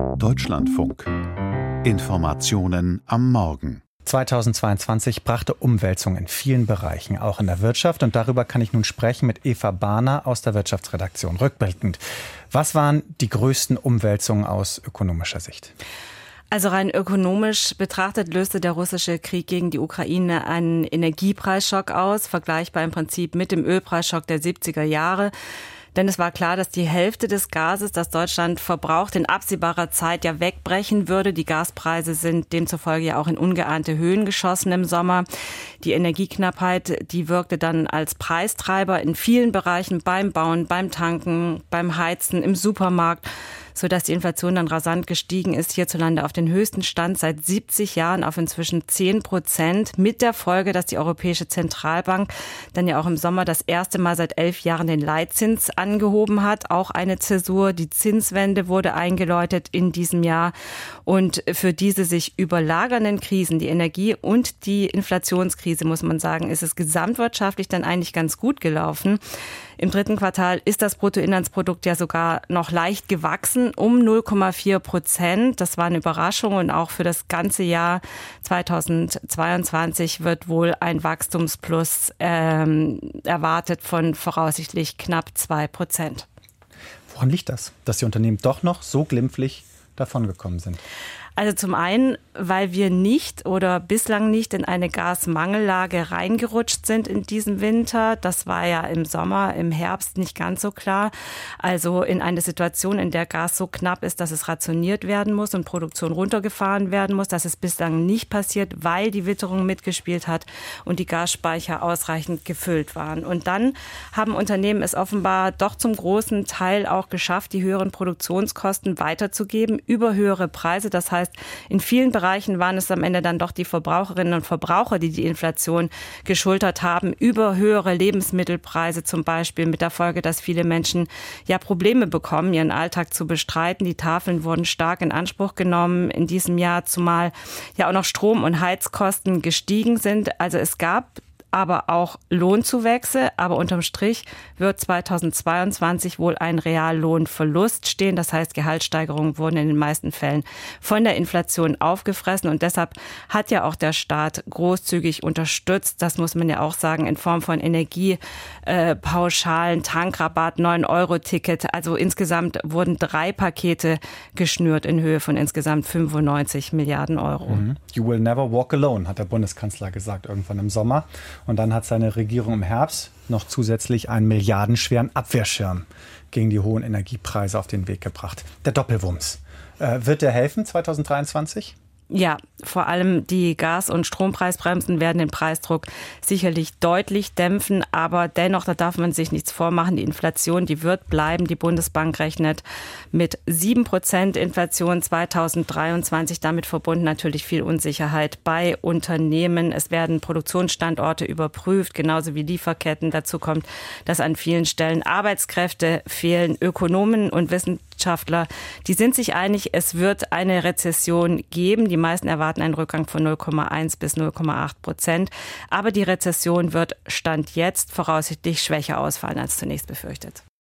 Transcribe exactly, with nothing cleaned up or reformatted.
Deutschlandfunk. Informationen am Morgen. zweitausendzweiundzwanzig brachte Umwälzungen in vielen Bereichen, auch in der Wirtschaft. Und darüber kann ich nun sprechen mit Eva Barner aus der Wirtschaftsredaktion. Rückblickend, was waren die größten Umwälzungen aus ökonomischer Sicht? Also rein ökonomisch betrachtet löste der russische Krieg gegen die Ukraine einen Energiepreisschock aus, vergleichbar im Prinzip mit dem Ölpreisschock der siebziger Jahre. Denn es war klar, dass die Hälfte des Gases, das Deutschland verbraucht, in absehbarer Zeit ja wegbrechen würde. Die Gaspreise sind demzufolge ja auch in ungeahnte Höhen geschossen im Sommer. Die Energieknappheit, die wirkte dann als Preistreiber in vielen Bereichen beim Bauen, beim Tanken, beim Heizen, im Supermarkt, sodass die Inflation dann rasant gestiegen ist, hierzulande auf den höchsten Stand seit siebzig Jahren auf inzwischen zehn Prozent, mit der Folge, dass die Europäische Zentralbank dann ja auch im Sommer das erste Mal seit elf Jahren den Leitzins angehoben hat. Auch eine Zäsur, die Zinswende wurde eingeläutet in diesem Jahr. Und für diese sich überlagernden Krisen, die Energie- und die Inflationskrise, muss man sagen, ist es gesamtwirtschaftlich dann eigentlich ganz gut gelaufen. Im dritten Quartal ist das Bruttoinlandsprodukt ja sogar noch leicht gewachsen, um null Komma vier Prozent. Das war eine Überraschung und auch für das ganze Jahr zweitausendzweiundzwanzig wird wohl ein Wachstumsplus ähm, erwartet von voraussichtlich knapp zwei Prozent. Woran liegt das, dass die Unternehmen doch noch so glimpflich davongekommen sind? Also zum einen, weil wir nicht oder bislang nicht in eine Gasmangellage reingerutscht sind in diesem Winter. Das war ja im Sommer, im Herbst nicht ganz so klar. Also in eine Situation, in der Gas so knapp ist, dass es rationiert werden muss und Produktion runtergefahren werden muss. Das ist bislang nicht passiert, weil die Witterung mitgespielt hat und die Gasspeicher ausreichend gefüllt waren. Und dann haben Unternehmen es offenbar doch zum großen Teil auch geschafft, die höheren Produktionskosten weiterzugeben über höhere Preise. Das heißt, in vielen Bereichen waren es am Ende dann doch die Verbraucherinnen und Verbraucher, die die Inflation geschultert haben, über höhere Lebensmittelpreise zum Beispiel, mit der Folge, dass viele Menschen ja Probleme bekommen, ihren Alltag zu bestreiten. Die Tafeln wurden stark in Anspruch genommen in diesem Jahr, zumal ja auch noch Strom- und Heizkosten gestiegen sind. Also es gab aber auch Lohnzuwächse. Aber unterm Strich wird zweitausendzweiundzwanzig wohl ein Reallohnverlust stehen. Das heißt, Gehaltssteigerungen wurden in den meisten Fällen von der Inflation aufgefressen. Und deshalb hat ja auch der Staat großzügig unterstützt. Das muss man ja auch sagen, in Form von Energiepauschalen, Tankrabatt, neun Euro Ticket. Also insgesamt wurden drei Pakete geschnürt in Höhe von insgesamt fünfundneunzig Milliarden Euro. Mhm. You will never walk alone, hat der Bundeskanzler gesagt irgendwann im Sommer. Und dann hat seine Regierung im Herbst noch zusätzlich einen milliardenschweren Abwehrschirm gegen die hohen Energiepreise auf den Weg gebracht. Der Doppelwumms. Äh, wird der helfen zweitausenddreiundzwanzig? Ja, vor allem die Gas- und Strompreisbremsen werden den Preisdruck sicherlich deutlich dämpfen. Aber dennoch, da darf man sich nichts vormachen. Die Inflation, die wird bleiben. Die Bundesbank rechnet mit sieben Prozent Inflation zweitausenddreiundzwanzig. Damit verbunden natürlich viel Unsicherheit bei Unternehmen. Es werden Produktionsstandorte überprüft, genauso wie Lieferketten. Dazu kommt, dass an vielen Stellen Arbeitskräfte fehlen. Ökonomen und Wissenschaftler, die sind sich einig, es wird eine Rezession geben. Die meisten erwarten einen Rückgang von null Komma eins bis null Komma acht Prozent. Aber die Rezession wird Stand jetzt voraussichtlich schwächer ausfallen als zunächst befürchtet.